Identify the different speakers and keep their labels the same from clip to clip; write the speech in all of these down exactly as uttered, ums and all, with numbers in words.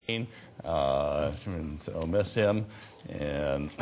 Speaker 1: Uh, so miss him. And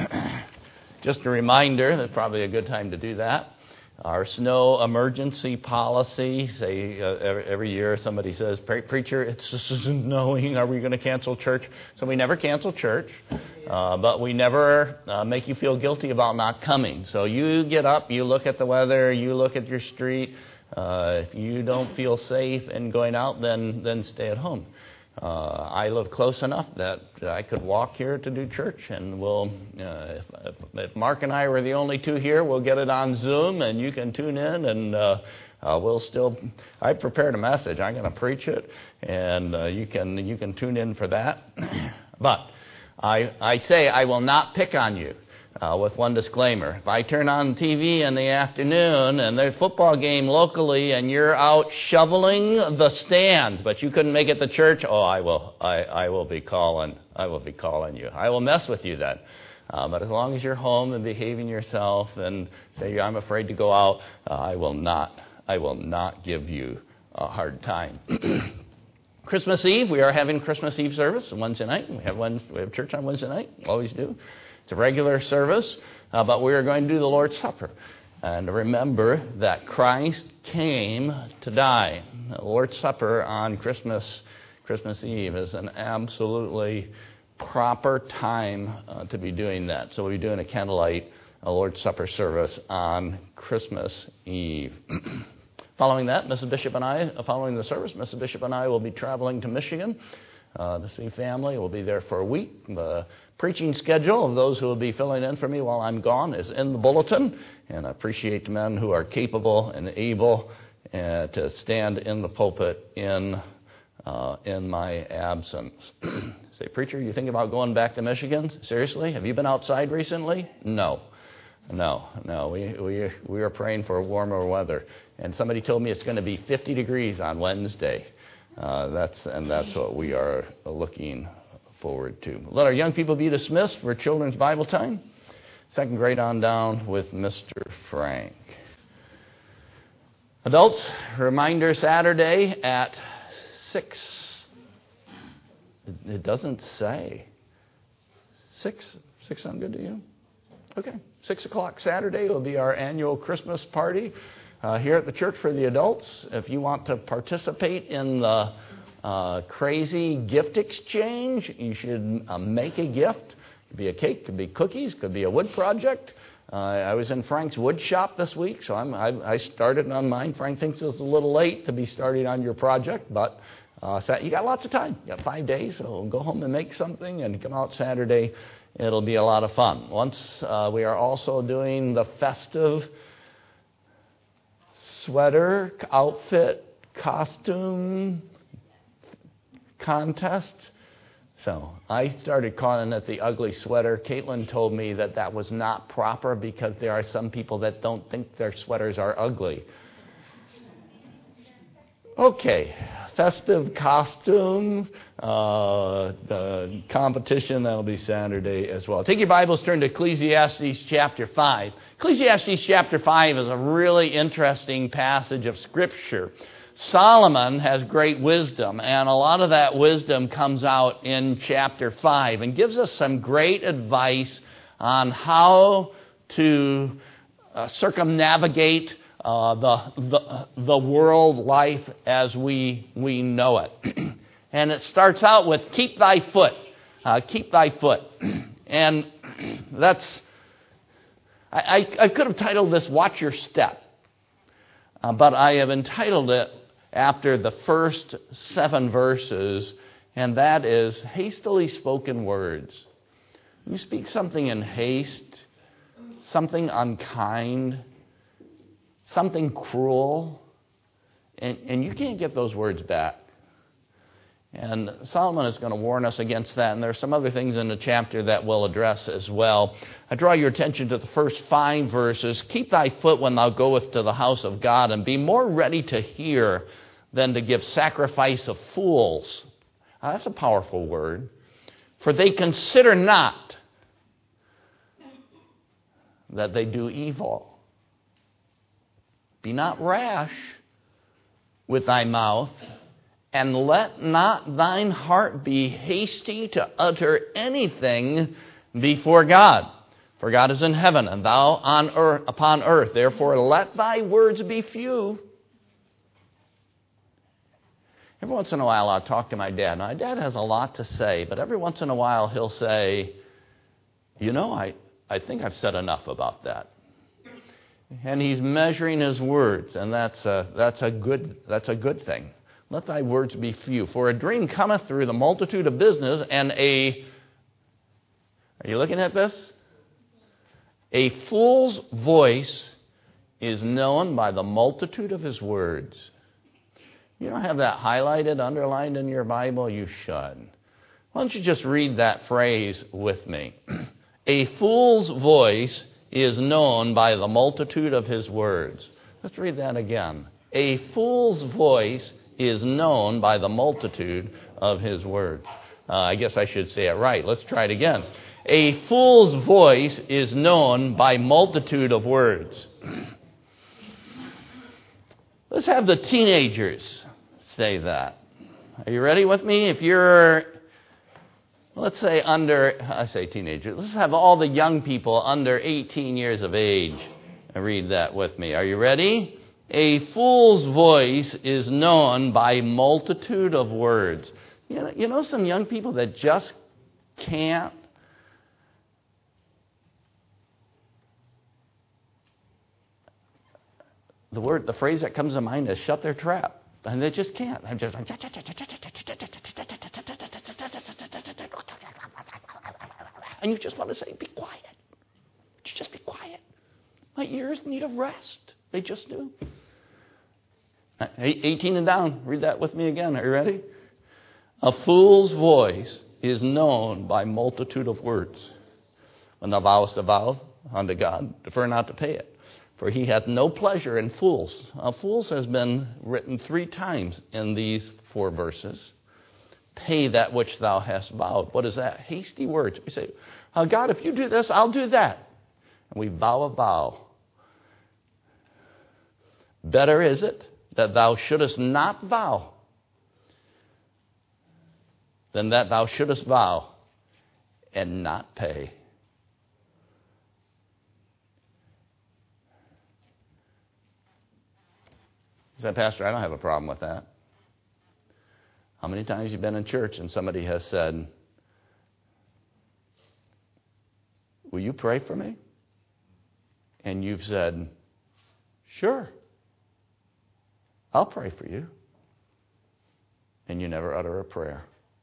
Speaker 1: just a reminder, that's probably a good time to do that. Our snow emergency policy, say uh, every, every year somebody says, preacher, it's just snowing, are we going to cancel church? So we never cancel church, uh, but we never uh, make you feel guilty about not coming. So you get up, you look at the weather, you look at your street. Uh, if you don't feel safe in going out, then, then stay at home. Uh, I live close enough that I could walk here to do church, and we'll. Uh, if, if Mark and I were the only two here, we'll get it on Zoom, and you can tune in, and uh, uh, we'll still. I prepared a message. I'm going to preach it, and uh, you can you can tune in for that. But I I say I will not pick on you. Uh, with one disclaimer. If I turn on T V in the afternoon and there's a football game locally and you're out shoveling the stands, but you couldn't make it to church, oh, I will, I, I will be calling, I will be calling you. I will mess with you then. Uh, but as long as you're home and behaving yourself and say I'm afraid to go out, uh, I will not, I will not give you a hard time. Christmas Eve, we are having Christmas Eve service on Wednesday night. We have Wednesday, we have church on Wednesday night, always do. It's a regular service, uh, but we are going to do the Lord's Supper. And remember that Christ came to die. The Lord's Supper on Christmas Christmas Eve is an absolutely proper time uh, to be doing that. So we'll be doing a candlelight, a Lord's Supper service on Christmas Eve. Following that, Missus Bishop and I, following the service, Missus Bishop and I will be traveling to Michigan uh, to see family. We'll be there for a week. The preaching schedule of those who will be filling in for me while I'm gone is in the bulletin, and I appreciate the men who are capable and able uh, to stand in the pulpit in uh, in my absence. Say, preacher, you think about going back to Michigan? Seriously? Have you been outside recently? No. No, no. We we we are praying for warmer weather. And somebody told me it's going to be fifty degrees on Wednesday. Uh, that's and that's what we are looking forward to. Let our young people be dismissed for children's Bible time. Second grade on down with Mister Frank. Adults, reminder Saturday at six. It doesn't say. Six. Six sound good to you? Okay. Six o'clock Saturday will be our annual Christmas party uh, here at the church for the adults. If you want to participate in the uh, crazy gift exchange, you should uh, make a gift. Could be a cake, could be cookies, could be a wood project. Uh, I was in Frank's wood shop this week, so I'm, I, I started on mine. Frank thinks it's a little late to be starting on your project, but uh, you got lots of time. You got five days, so go home and make something and come out Saturday. It'll be a lot of fun. Once uh, we are also doing the festive sweater, outfit, costume contest. So I started calling it the ugly sweater. Caitlin told me that that was not proper because there are some people that don't think their sweaters are ugly. Okay, festive costumes, uh, the competition, that'll be Saturday as well. Take your Bibles, turn to Ecclesiastes chapter five. Ecclesiastes chapter five is a really interesting passage of Scripture. Solomon has great wisdom, and a lot of that wisdom comes out in chapter five and gives us some great advice on how to uh, circumnavigate Uh, the, the the world life as we we know it. And it starts out with keep thy foot, uh, keep thy foot. And that's, I, I, I could have titled this Watch Your Step, uh, but I have entitled it after the first seven verses, and that is hastily spoken words. You speak something in haste, something unkind, something cruel, and, and you can't get those words back. And Solomon is going to warn us against that, and there are some other things in the chapter that we'll address as well. I draw your attention to the first five verses. Keep thy foot when thou goest to the house of God, and be more ready to hear than to give sacrifice of fools. Now, that's a powerful word. For they consider not that they do evil. Be not rash with thy mouth, and let not thine heart be hasty to utter anything before God. For God is in heaven, and thou on earth, upon earth. Therefore let thy words be few. Every once in a while I'll talk to my dad. My dad has a lot to say, but every once in a while he'll say, you know, I, I think I've said enough about that. And he's measuring his words, and that's a, that's a good, that's a good thing. Let thy words be few. For a dream cometh through the multitude of business, and a... Are you looking at this? A fool's voice is known by the multitude of his words. You don't have that highlighted, underlined in your Bible? You should. Why don't you just read that phrase with me? A fool's voice is known by the multitude of his words. Let's read that again. A fool's voice is known by the multitude of his words. Uh, I guess I should say it right. Let's try it again. A fool's voice is known by multitude of words. Let's have the teenagers say that. Are you ready with me? If you're, let's say under, I say teenagers, let's have all the young people under eighteen years of age read that with me. Are you ready? A fool's voice is known by multitude of words. You know, you know some young people that just can't. The word, the phrase that comes to mind is shut their trap. And they just can't. I'm just like, and you just want to say, be quiet. Just be quiet. My ears need a rest. They just do. eighteen and down. Read that with me again. Are you ready? A fool's voice is known by multitude of words. When thou vowest a vow unto God, defer not to pay it. For he hath no pleasure in fools. Uh, fools has been written three times in these four verses. Pay that which thou hast vowed. What is that? Hasty words. We say, oh, God, if you do this, I'll do that. And we vow a vow. Better is it that thou shouldest not vow than that thou shouldest vow and not pay. He said, Pastor, I don't have a problem with that. How many times have you been in church and somebody has said, will you pray for me? And you've said, sure, I'll pray for you. And you never utter a prayer.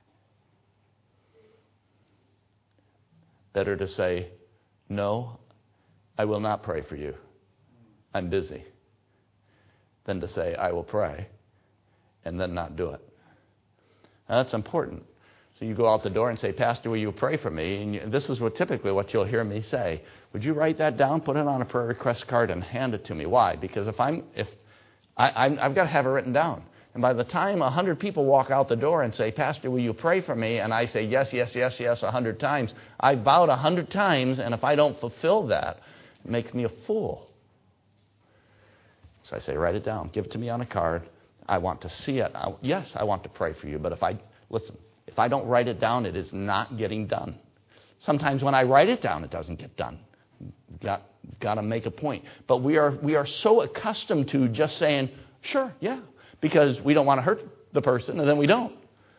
Speaker 1: Better to say, no, I will not pray for you. I'm busy. Than to say, I will pray, and then not do it. Now, that's important. So you go out the door and say, Pastor, will you pray for me? And you, this is what typically what you'll hear me say. Would you write that down, put it on a prayer request card, and hand it to me? Why? Because if I'm, if I, I'm, I've got to have it written down. And by the time a hundred people walk out the door and say, Pastor, will you pray for me? And I say, yes, yes, yes, yes, a hundred times. I vowed a hundred times, and if I don't fulfill that, it makes me a fool. So I say, write it down. Give it to me on a card. I want to see it. I, yes, I want to pray for you. But if I, listen, if I don't write it down, it is not getting done. Sometimes when I write it down, it doesn't get done. You've got, you've got to make a point. But we are, we are so accustomed to just saying, sure, yeah, because we don't want to hurt the person, and then we don't.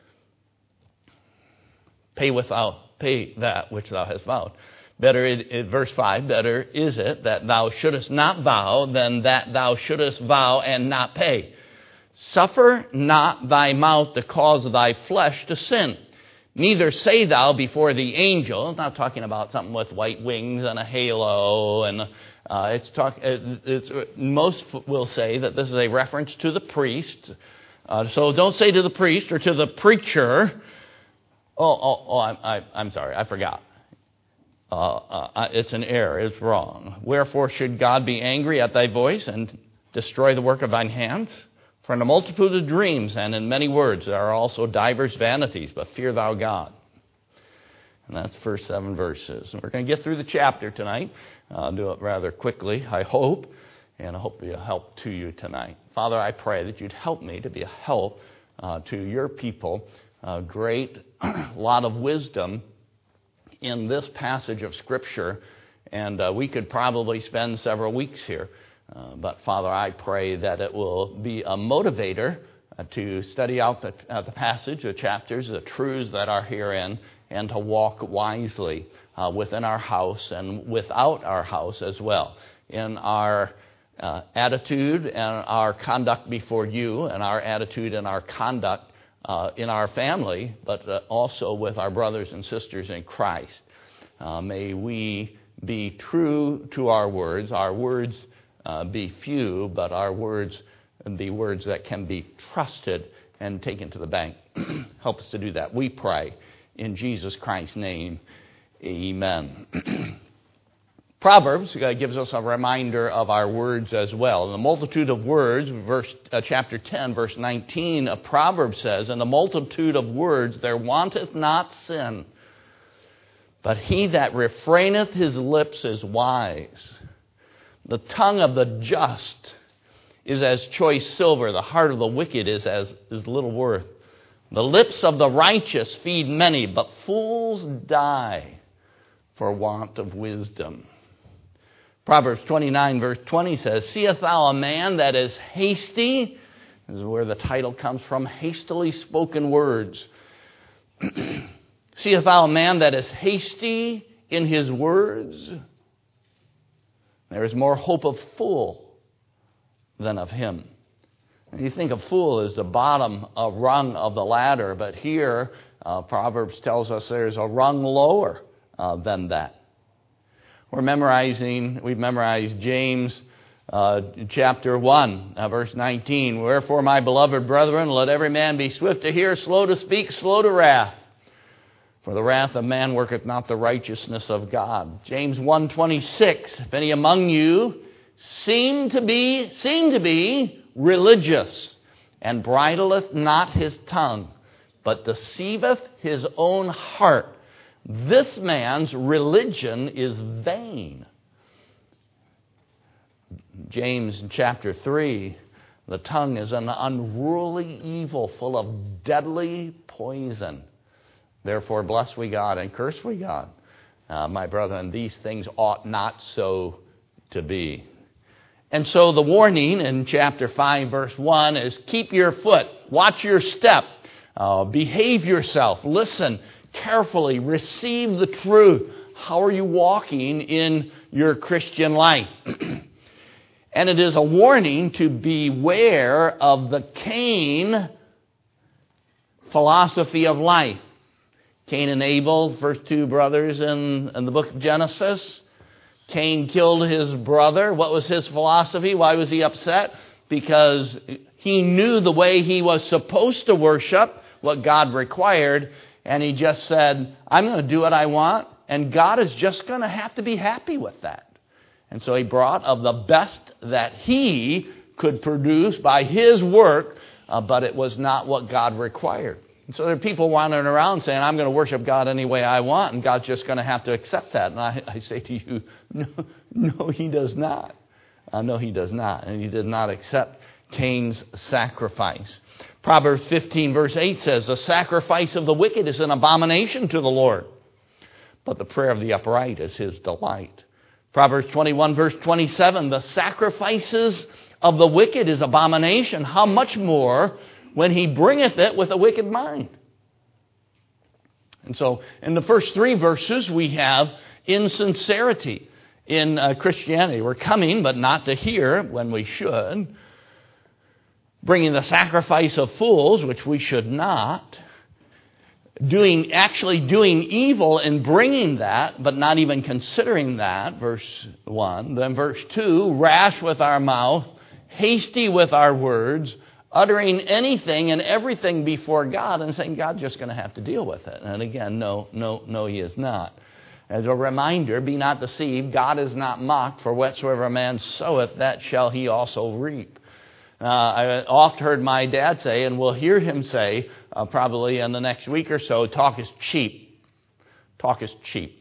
Speaker 1: Pay without, pay that which thou hast vowed. Better, it, it, verse five, better is it that thou shouldest not vow than that thou shouldest vow and not pay. Suffer not thy mouth to cause thy flesh to sin. Neither say thou before the angel, I'm not talking about something with white wings and a halo, and uh, it's talk. It's, most will say that this is a reference to the priest. Uh, so don't say to the priest or to the preacher, oh, oh, oh I'm, I, I'm sorry, I forgot. Uh, uh, it's an error, it's wrong. Wherefore should God be angry at thy voice and destroy the work of thine hands? For in a multitude of dreams and in many words there are also divers vanities, but fear thou God. And that's the first seven verses. And we're going to get through the chapter tonight. I'll do it rather quickly, I hope, and I hope it'll be a help to you tonight. Father, I pray that you'd help me to be a help uh, to your people. A great lot of wisdom in this passage of Scripture, and uh, we could probably spend several weeks here. Uh, but Father, I pray that it will be a motivator uh, to study out the, uh, the passage, the chapters, the truths that are herein, and to walk wisely uh, within our house and without our house as well, in our uh, attitude and our conduct before you, and our attitude and our conduct uh, in our family, but uh, also with our brothers and sisters in Christ. Uh, may we be true to our words, our words uh, be few, but our words be words that can be trusted and taken to the bank. Help us to do that, we pray. In Jesus Christ's name, amen. Proverbs uh, gives us a reminder of our words as well. The multitude of words, verse uh, chapter ten, verse nineteen of Proverbs says, "In the multitude of words there wanteth not sin, but he that refraineth his lips is wise. The tongue of the just is as choice silver, the heart of the wicked is as is little worth. The lips of the righteous feed many, but fools die for want of wisdom." Proverbs twenty-nine, verse twenty says, "Seest thou a man that is hasty?" This is where the title comes from, hastily spoken words. "Seest thou a man that is hasty in his words? There is more hope of fool than of him." And you think a fool is the bottom uh, rung of the ladder, but here uh, Proverbs tells us there's a rung lower uh, than that. We're memorizing, we've memorized James uh, chapter one, uh, verse nineteen. "Wherefore, my beloved brethren, let every man be swift to hear, slow to speak, slow to wrath. For the wrath of man worketh not the righteousness of God." James one twenty-six, "If any among you seem to be, seem to be religious, and bridleth not his tongue, but deceiveth his own heart, this man's religion is vain." James chapter three, "The tongue is an unruly evil, full of deadly poison. Therefore bless we God and curse we God. Uh, my brethren, these things ought not so to be." And so the warning in chapter five, verse one is keep your foot, watch your step, uh, behave yourself, listen carefully, receive the truth. How are you walking in your Christian life? And it is a warning to beware of the Cain philosophy of life. Cain and Abel, first two brothers in, in the book of Genesis. Cain killed his brother. What was his philosophy? Why was he upset? Because he knew the way he was supposed to worship, what God required, and he just said, I'm going to do what I want, and God is just going to have to be happy with that. And so he brought of the best that he could produce by his work, uh, but it was not what God required. And so there are people wandering around saying, I'm going to worship God any way I want, and God's just going to have to accept that. And I, I say to you, no, no, he does not. Uh, no, he does not. And he did not accept Cain's sacrifice. Proverbs fifteen, verse eight says, the sacrifice of the wicked is an abomination to the Lord, but the prayer of the upright is his delight. Proverbs twenty-one, verse twenty-seven, the sacrifices of the wicked is abomination. How much more when he bringeth it with a wicked mind? And so in the first three verses we have insincerity in uh, Christianity. We're coming, but not to hear when we should. Bringing the sacrifice of fools, which we should not. Doing, actually doing evil and bringing that, but not even considering that, verse one. Then verse two, rash with our mouth, hasty with our words, uttering anything and everything before God and saying God's just going to have to deal with it. And again, no, no, no, he is not. As a reminder, be not deceived. God is not mocked, for whatsoever a man soweth, that shall he also reap. Uh, I oft heard my dad say, and we'll hear him say, uh, probably in the next week or so, talk is cheap. Talk is cheap.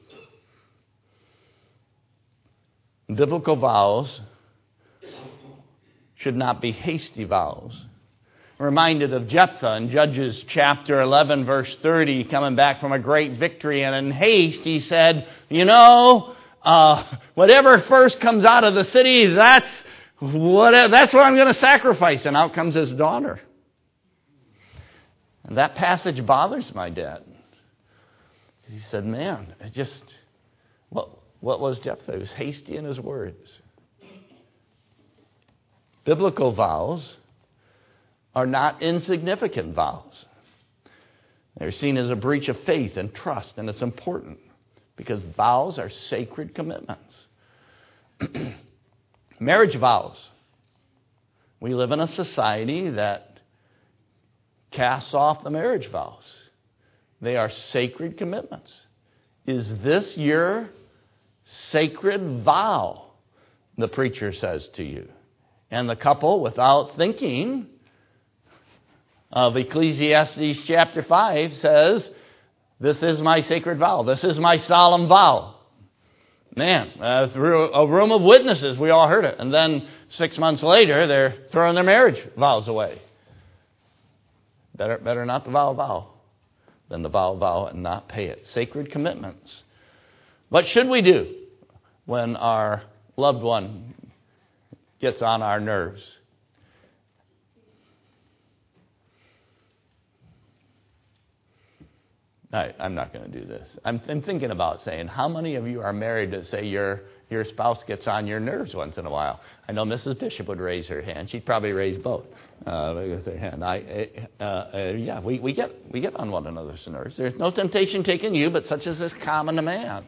Speaker 1: Biblical vows should not be hasty vows. reminded of Jephthah in Judges chapter eleven, verse thirty, coming back from a great victory. And in haste, he said, you know, uh, whatever first comes out of the city, that's what, that's what I'm going to sacrifice. And out comes his daughter. And that passage bothers my dad. He said, man, it just, what, what was Jephthah? He was hasty in his words. Biblical vows are not insignificant vows. They're seen as a breach of faith and trust, and it's important because vows are sacred commitments. Marriage vows. We live in a society that casts off the marriage vows. They are sacred commitments. Is this your sacred vow? The preacher says to you. And the couple, without thinking of Ecclesiastes chapter five, says, this is my sacred vow. This is my solemn vow. Man, uh, through a room of witnesses, we all heard it. And then six months later, they're throwing their marriage vows away. Better, better not to vow a vow than to vow a vow and not pay it. Sacred commitments. What should we do when our loved one gets on our nerves? I, I'm not going to do this. I'm, I'm thinking about saying, how many of you are married that say your your spouse gets on your nerves once in a while? I know Missus Bishop would raise her hand. She'd probably raise both. Uh, with her hand. I, uh, uh, yeah, we, we get we get on one another's nerves. There's no temptation taken you, but such as is common to man.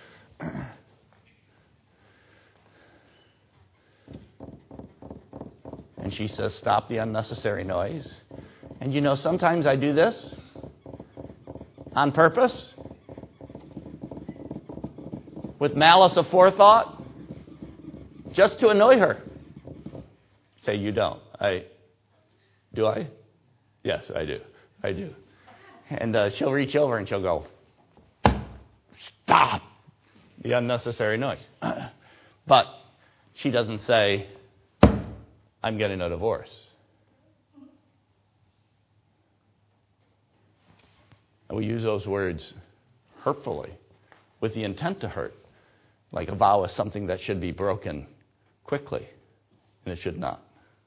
Speaker 1: And she says, stop the unnecessary noise. And you know, sometimes I do this on purpose, with malice aforethought, just to annoy her. Say, you don't. I do I? Yes, I do. I do. And uh, she'll reach over and she'll go, stop the unnecessary noise. But she doesn't say, I'm getting a divorce. And we use those words hurtfully, with the intent to hurt. Like a vow is something that should be broken quickly, and it should not.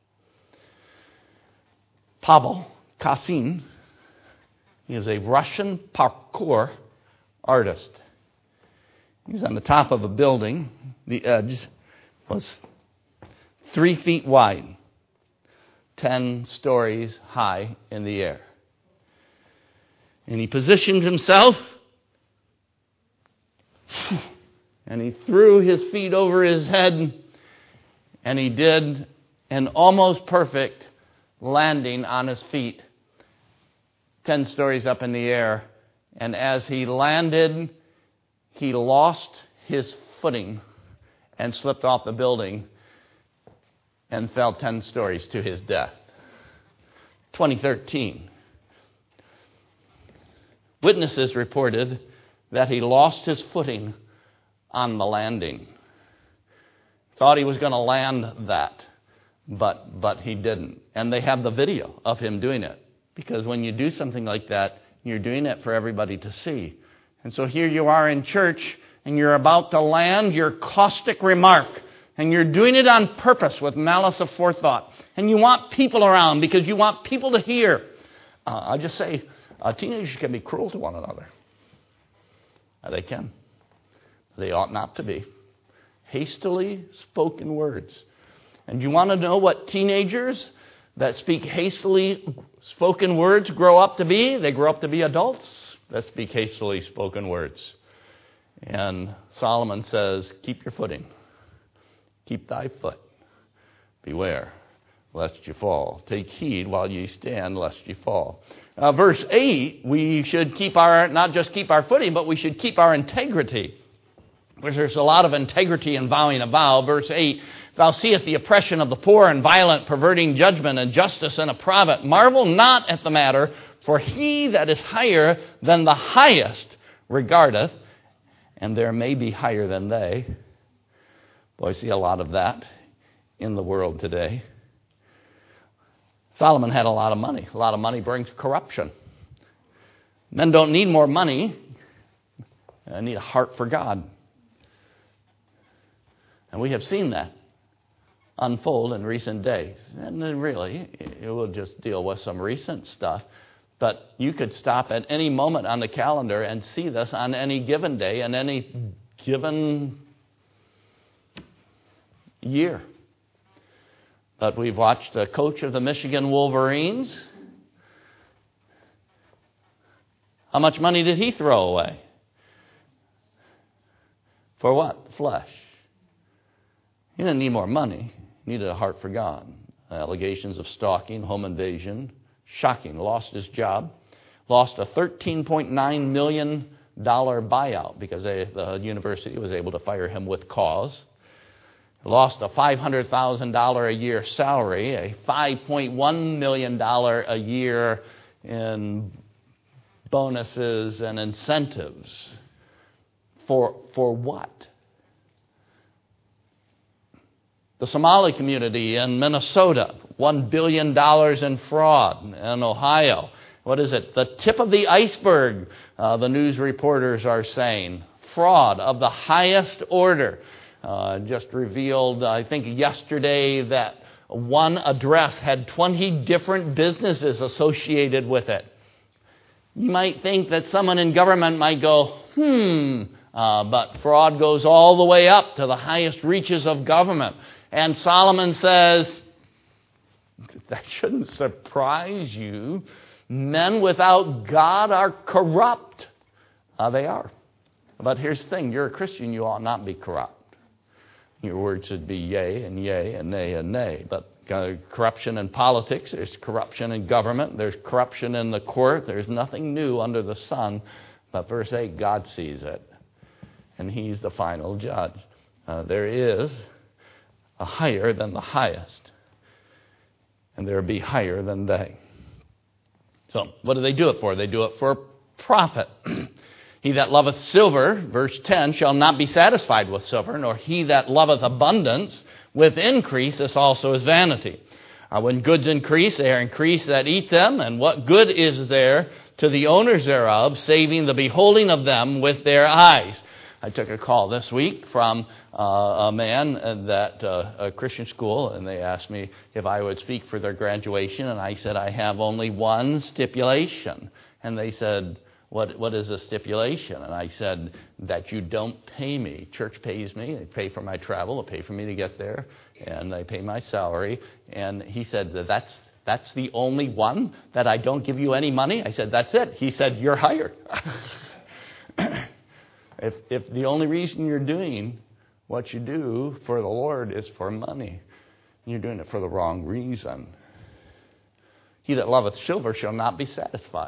Speaker 1: Pavel Kasin, he is a Russian parkour artist. He's on the top of a building. The edge was three feet wide, ten stories high in the air. And he positioned himself, and he threw his feet over his head, and he did an almost perfect landing on his feet, ten stories up in the air. And as he landed, he lost his footing and slipped off the building and fell ten stories to his death. twenty thirteen. Witnesses reported that he lost his footing on the landing. Thought he was going to land that, but but he didn't. And they have the video of him doing it. Because when you do something like that, you're doing it for everybody to see. And so here you are in church, and you're about to land your caustic remark. And you're doing it on purpose with malice aforethought. And you want people around because you want people to hear. Uh, I'll just say, uh, teenagers can be cruel to one another. Uh, they can. They ought not to be. Hastily spoken words. And you want to know what teenagers that speak hastily spoken words grow up to be? They grow up to be adults that speak hastily spoken words. And Solomon says, keep your footing. Keep thy foot. Beware, lest you fall. Take heed while ye stand, lest you fall. Uh, verse eight, we should keep our, not just keep our footing, but we should keep our integrity. Because there's a lot of integrity in vowing a vow. Verse eight, thou seest the oppression of the poor and violent, perverting judgment and justice in a private. Marvel not at the matter, for he that is higher than the highest regardeth, and there may be higher than they. Boy, I see a lot of that in the world today. Solomon had a lot of money. A lot of money brings corruption. Men don't need more money. They need a heart for God. And we have seen that unfold in recent days. And then really, it will just deal with some recent stuff. But you could stop at any moment on the calendar and see this on any given day and any given year. But we've watched a coach of the Michigan Wolverines. How much money did he throw away? For what? Flesh. He didn't need more money. He needed a heart for God. Allegations of stalking, home invasion. Shocking. Lost his job. Lost a thirteen point nine million dollars buyout because they, the university was able to fire him with cause. Lost a five hundred thousand dollars a year salary, a five point one million dollars a year in bonuses and incentives. For, for what? The Somali community in Minnesota, one billion dollars in fraud. In Ohio, what is it? The tip of the iceberg, uh, the news reporters are saying. Fraud of the highest order. Uh, just revealed, I think yesterday, that one address had twenty different businesses associated with it. You might think that someone in government might go, hmm, uh, but fraud goes all the way up to the highest reaches of government. And Solomon says, that shouldn't surprise you. Men without God are corrupt. Uh, they are. But here's the thing, you're a Christian, you ought not be corrupt. Your word should be yea and yea and nay and nay. But uh, corruption in politics, there's corruption in government, there's corruption in the court. There's nothing new under the sun. But verse eight, God sees it. And He's the final judge. Uh, there is a higher than the highest. And there be higher than they. So what do they do it for? They do it for profit. He that loveth silver, verse ten, shall not be satisfied with silver, nor he that loveth abundance with increase. This also is vanity. Uh, when goods increase, they are increased that eat them. And what good is there to the owners thereof, saving the beholding of them with their eyes? I took a call this week from uh, a man at uh, a Christian school, and they asked me if I would speak for their graduation. And I said, I have only one stipulation. And they said, What what is a stipulation? And I said, that you don't pay me. Church pays me. They pay for my travel. They pay for me to get there. And they pay my salary. And he said, that that's, that's the only one, that I don't give you any money? I said, that's it. He said, you're hired. if if the only reason you're doing what you do for the Lord is for money, you're doing it for the wrong reason. He that loveth silver shall not be satisfied.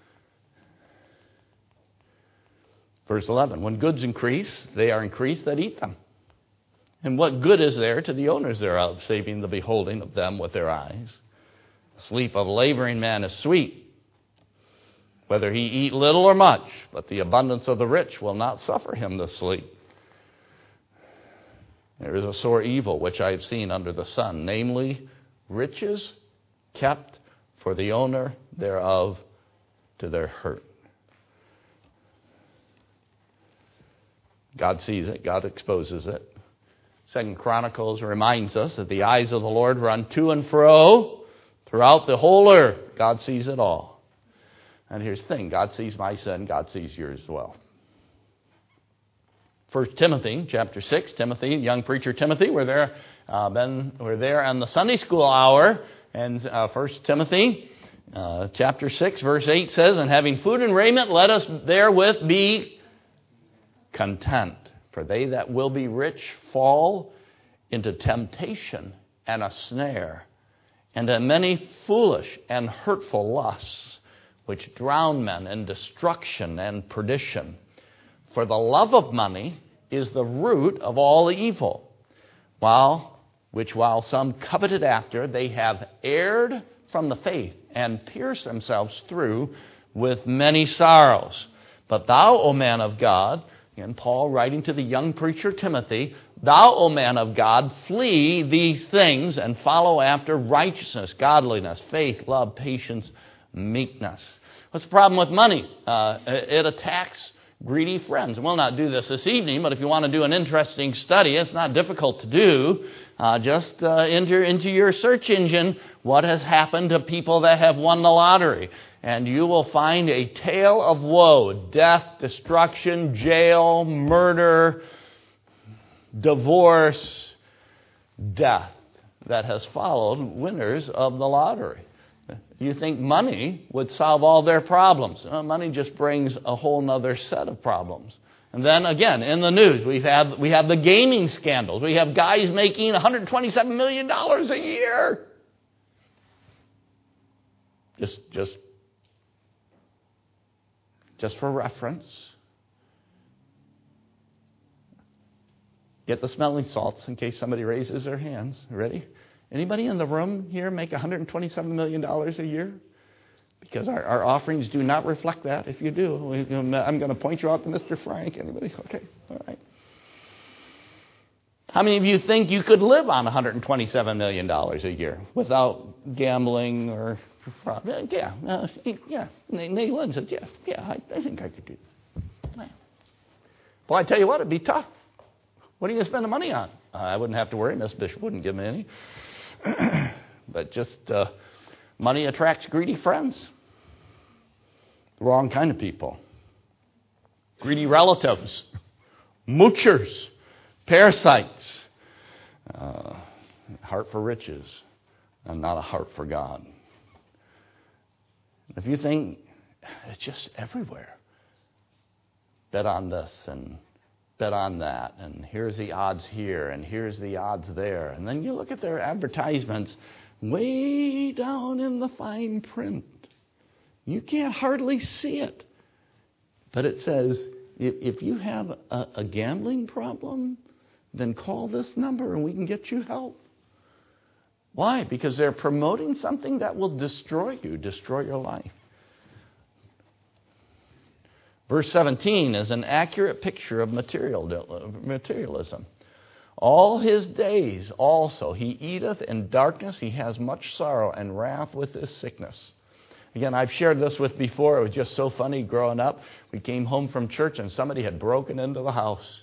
Speaker 1: Verse eleven, when goods increase, they are increased that eat them. And what good is there to the owners thereof, saving the beholding of them with their eyes? The sleep of a laboring man is sweet, whether he eat little or much, but the abundance of the rich will not suffer him to sleep. There is a sore evil which I have seen under the sun, namely riches kept for the owner thereof to their hurt. God sees it. God exposes it. Second Chronicles reminds us that the eyes of the Lord run to and fro throughout the whole earth. God sees it all. And here's the thing. God sees my sin. God sees yours as well. First Timothy, chapter six. Timothy, young preacher Timothy. We're there, uh, been, we're there on the Sunday school hour. And uh, First Timothy, uh, chapter six, verse eight says, and having food and raiment, let us therewith be content. For they that will be rich fall into temptation and a snare, and in many foolish and hurtful lusts, which drown men in destruction and perdition. For the love of money is the root of all evil, while which while some coveted after, they have erred from the faith and pierced themselves through with many sorrows. But thou, O man of God, and Paul writing to the young preacher Timothy, thou, O man of God, flee these things and follow after righteousness, godliness, faith, love, patience, meekness. What's the problem with money? Uh, it attacks greedy friends. We'll not do this this evening, but if you want to do an interesting study, it's not difficult to do. Uh, just uh, enter into your search engine what has happened to people that have won the lottery. And you will find a tale of woe, death, destruction, jail, murder, divorce, death that has followed winners of the lottery. You think money would solve all their problems. Uh, money just brings a whole other set of problems. And then again, in the news, we've had, we have the gaming scandals. We have guys making one hundred twenty-seven million dollars a year. Just, just, just for reference. Get the smelling salts in case somebody raises their hands. Ready? Anybody in the room here make one hundred twenty-seven million dollars a year? Because our, our offerings do not reflect that. If you do, we, I'm going to point you out to Mister Frank. Anybody? Okay, all right. How many of you think you could live on one hundred twenty-seven million dollars a year without gambling or fraud? Yeah, uh, yeah. Nathan says, yeah, yeah, I, I think I could do that. Well, I tell you what, it'd be tough. What are you going to spend the money on? Uh, I wouldn't have to worry. Miss Bishop wouldn't give me any. But just uh, money attracts greedy friends. The wrong kind of people. Greedy relatives. Moochers. Parasites. Uh, heart for riches. And not a heart for God. If you think it's just everywhere. Bet on this and bet on that, and here's the odds here, and here's the odds there. And then you look at their advertisements way down in the fine print. You can't hardly see it. But it says, if you have a, a gambling problem, then call this number and we can get you help. Why? Because they're promoting something that will destroy you, destroy your life. Verse seventeen is an accurate picture of material, materialism. All his days also he eateth in darkness, he has much sorrow and wrath with his sickness. Again, I've shared this with before. It was just so funny growing up. We came home from church and somebody had broken into the house.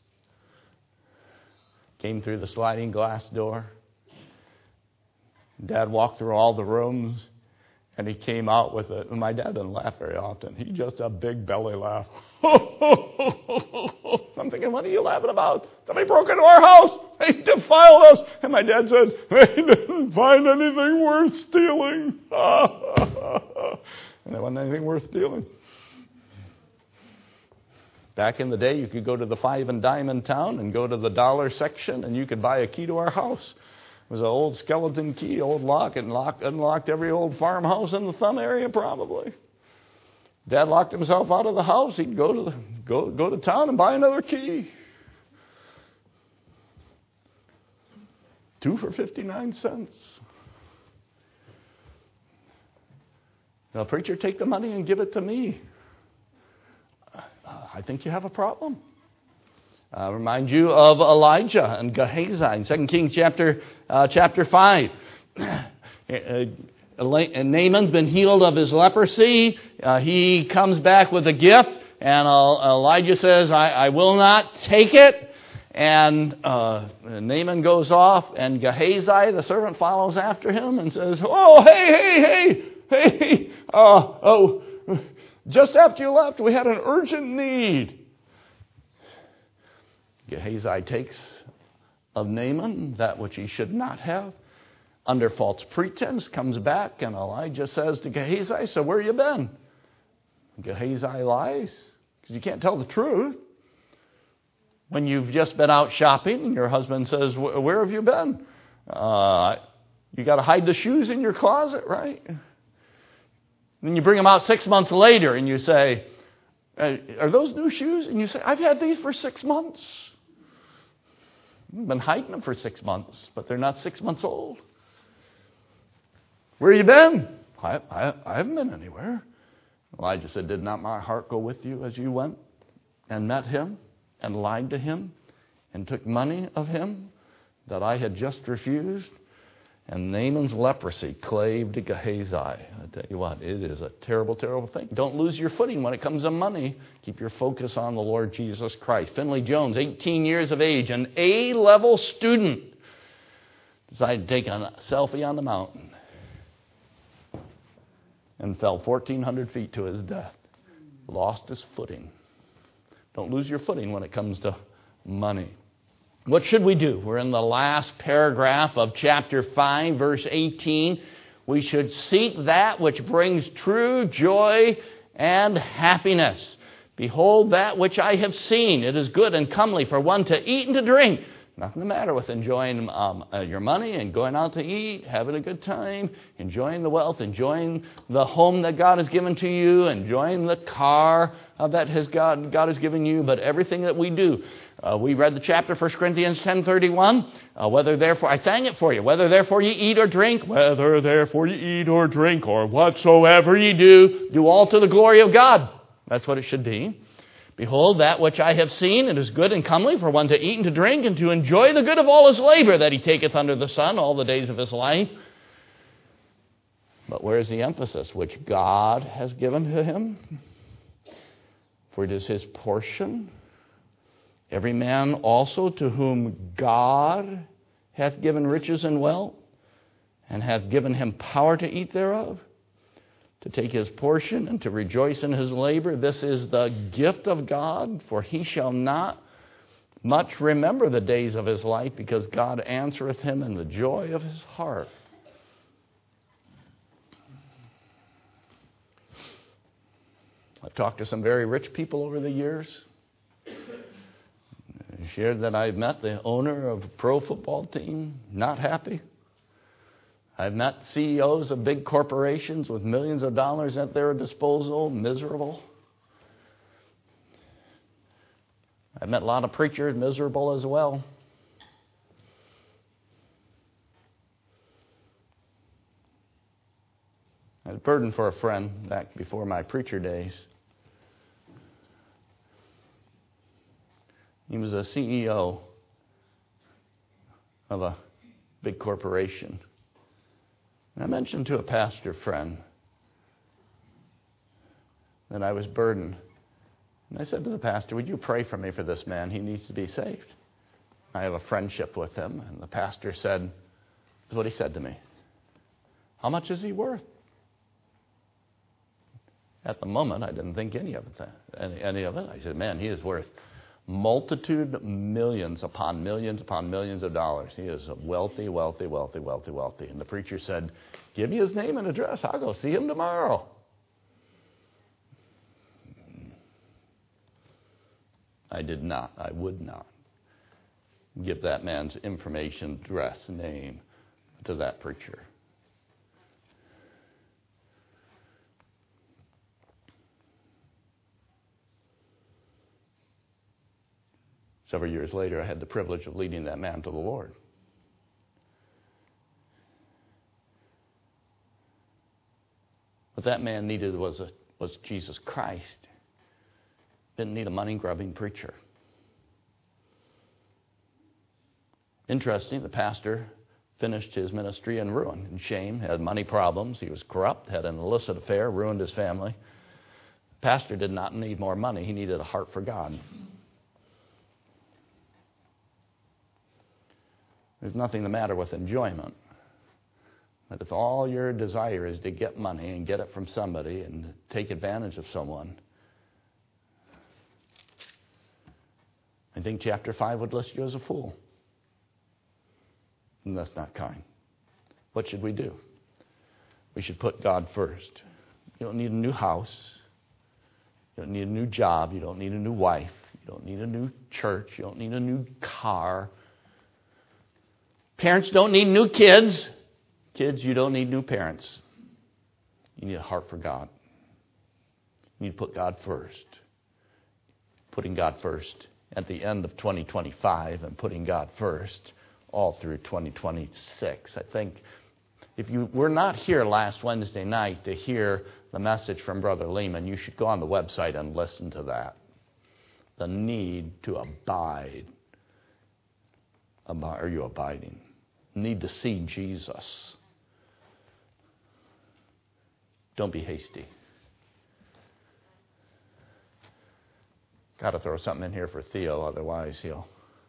Speaker 1: Came through the sliding glass door. Dad walked through all the rooms. And he came out with it. And my dad didn't laugh very often. He just a big belly laugh. I'm thinking, what are you laughing about? Somebody broke into our house. They defiled us. And my dad said, they didn't find anything worth stealing. And there wasn't anything worth stealing. Back in the day, you could go to the five and dime in town and go to the dollar section, and you could buy a key to our house. It was an old skeleton key, old lock, and locked, unlocked every old farmhouse in the Thumb area probably. Dad locked himself out of the house. He'd go to the, go go to town and buy another key. Two for fifty-nine cents. Now, preacher, take the money and give it to me. Uh, I think you have a problem. I uh, remind you of Elijah and Gehazi in Second Kings chapter uh, chapter five. Naaman's been healed of his leprosy. Uh, he comes back with a gift, and uh, Elijah says, I, I will not take it. And uh, Naaman goes off, and Gehazi, the servant, follows after him and says, oh, hey, hey, hey, hey, uh, oh, just after you left, we had an urgent need. Gehazi takes of Naaman that which he should not have under false pretense, comes back, and Elijah says to Gehazi, so where you been? Gehazi lies, because you can't tell the truth. When you've just been out shopping and your husband says, where have you been? Uh, you got to hide the shoes in your closet, right? Then you bring them out six months later and you say, are those new shoes? And you say, I've had these for six months. I've been hiding them for six months, but they're not six months old. Where you been? I, I, I haven't been anywhere. Elijah said, did not my heart go with you as you went and met him and lied to him and took money of him that I had just refused? And Naaman's leprosy clave to Gehazi. I tell you what, it is a terrible, terrible thing. Don't lose your footing when it comes to money. Keep your focus on the Lord Jesus Christ. Finley Jones, eighteen years of age, an A-level student, decided to take a selfie on the mountain and fell fourteen hundred feet to his death. Lost his footing. Don't lose your footing when it comes to money. What should we do? We're in the last paragraph of chapter five, verse eighteen. We should seek that which brings true joy and happiness. Behold that which I have seen. It is good and comely for one to eat and to drink. Nothing the matter with enjoying um, uh, your money and going out to eat, having a good time, enjoying the wealth, enjoying the home that God has given to you, enjoying the car uh, that has God, God has given you. But everything that we do, uh, we read the chapter, First Corinthians ten thirty-one. Uh, whether therefore, I sang it for you, whether therefore you eat or drink, whether therefore you eat or drink, or whatsoever ye do, do all to the glory of God. That's what it should be. Behold, that which I have seen, it is good and comely for one to eat and to drink, and to enjoy the good of all his labor that he taketh under the sun all the days of his life. But where is the emphasis? Which God has given to him? For it is his portion. Every man also to whom God hath given riches and wealth, and hath given him power to eat thereof, to take his portion and to rejoice in his labor. This is the gift of God, for he shall not much remember the days of his life, because God answereth him in the joy of his heart. I've talked to some very rich people over the years. I shared that I've met the owner of a pro football team, not happy. I've met C E Os of big corporations with millions of dollars at their disposal, miserable. I've met a lot of preachers, miserable as well. I was burdened for a friend back before my preacher days. He was a C E O of a big corporation. And I mentioned to a pastor friend that I was burdened. And I said to the pastor, would you pray for me for this man? He needs to be saved. I have a friendship with him. And the pastor said, this is what he said to me. How much is he worth? At the moment, I didn't think any of it. Any, any of it. I said, man, he is worth multitude, millions upon millions upon millions of dollars. He is wealthy, wealthy, wealthy, wealthy, wealthy. And the preacher said, give me his name and address. I'll go see him tomorrow. I did not. I would not give that man's information, address, name to that preacher. Several years later, I had the privilege of leading that man to the Lord. What that man needed was a, was Jesus Christ. Didn't need a money-grubbing preacher. Interesting, the pastor finished his ministry in ruin, in shame, had money problems. He was corrupt, had an illicit affair, ruined his family. The pastor did not need more money. He needed a heart for God. There's nothing the matter with enjoyment. But if all your desire is to get money and get it from somebody and take advantage of someone, I think chapter five would list you as a fool. And that's not kind. What should we do? We should put God first. You don't need a new house. You don't need a new job. You don't need a new wife. You don't need a new church. You don't need a new car. Parents don't need new kids. Kids, you don't need new parents. You need a heart for God. You need to put God first. Putting God first at the end of twenty twenty-five and putting God first all through twenty twenty-six. I think if you were not here last Wednesday night to hear the message from Brother Lehman, you should go on the website and listen to that. The need to abide Are you abiding? Need to see Jesus. Don't be hasty. Got to throw something in here for Theo, otherwise he'll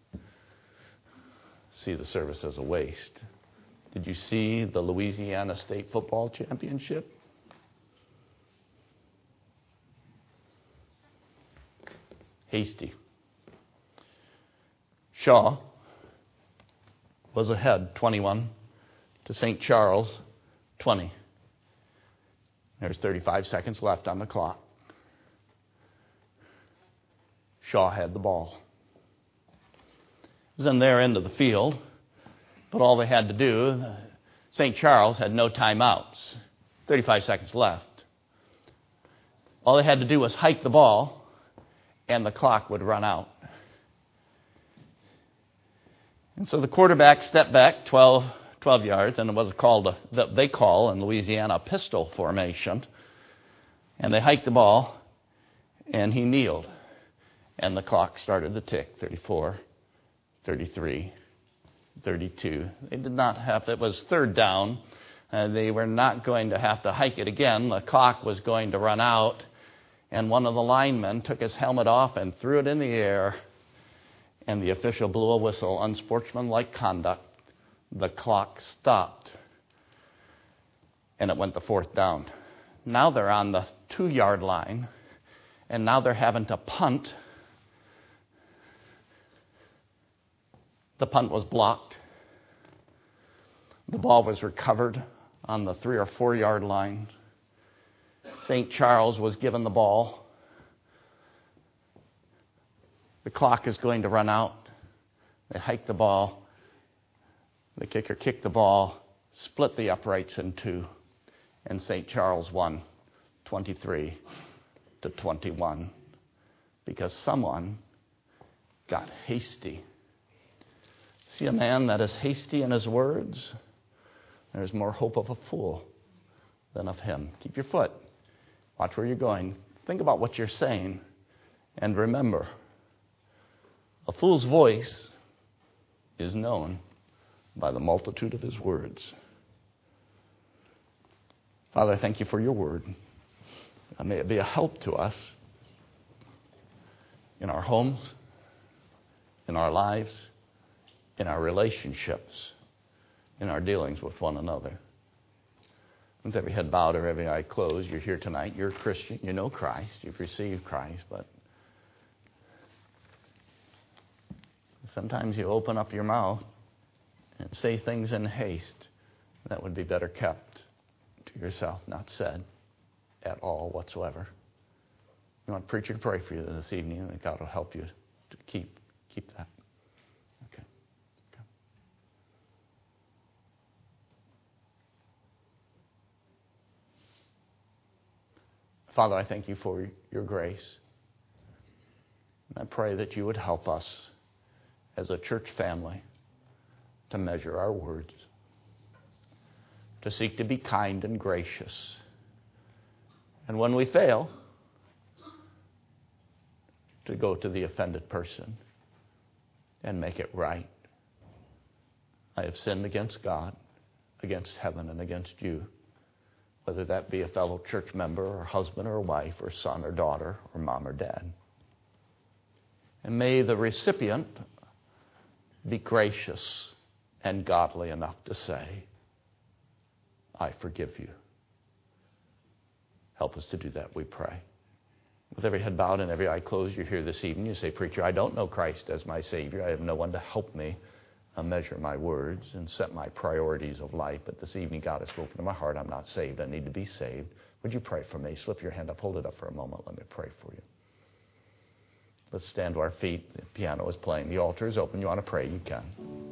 Speaker 1: see the service as a waste. Did you see the Louisiana State Football Championship? Hasty. Shaw was ahead twenty-one to Saint Charles twenty. There's thirty-five seconds left on the clock. Shaw had the ball. It was in their end of the field, but all they had to do, Saint Charles had no timeouts. thirty-five seconds left. All they had to do was hike the ball, and the clock would run out. And so the quarterback stepped back twelve, twelve yards, and it was called a, they call in Louisiana a pistol formation. And they hiked the ball, and he kneeled. And the clock started to tick, thirty-four, thirty-three, thirty-two. They did not have, it was third down. Uh, they were not going to have to hike it again. The clock was going to run out. And one of the linemen took his helmet off and threw it in the air. And the official blew a whistle, unsportsmanlike conduct. The clock stopped. And it went to fourth down. Now they're on the two-yard line. And now they're having to punt. The punt was blocked. The ball was recovered on the three or four-yard line. Saint Charles was given the ball. The clock is going to run out. They hike the ball. The kicker kicked the ball, split the uprights in two, and Saint Charles won twenty-three to twenty-one because someone got hasty. See a man that is hasty in his words? There's more hope of a fool than of him. Keep your foot. Watch where you're going. Think about what you're saying. And remember, a fool's voice is known by the multitude of his words. Father, I thank you for your word. May it be a help to us in our homes, in our lives, in our relationships, in our dealings with one another. With every head bowed or every eye closed, you're here tonight, you're a Christian, you know Christ, you've received Christ, but sometimes you open up your mouth and say things in haste that would be better kept to yourself, not said at all whatsoever. You want a preacher to pray for you this evening, and God will help you to keep keep that. Okay. Okay. Father, I thank you for your grace. And I pray that you would help us as a church family to measure our words, to seek to be kind and gracious. And when we fail, to go to the offended person and make it right. I have sinned against God, against heaven, and against you, whether that be a fellow church member or husband or wife or son or daughter or mom or dad. And may the recipient be gracious and godly enough to say, I forgive you. Help us to do that, we pray. With every head bowed and every eye closed, you're here this evening. You say, Preacher, I don't know Christ as my Savior. I have no one to help me uh, measure my words and set my priorities of life. But this evening, God has spoken to my heart. I'm not saved. I need to be saved. Would you pray for me? Slip your hand up. Hold it up for a moment. Let me pray for you. Let's stand to our feet. The piano is playing. The altar is open. You want to pray? You can.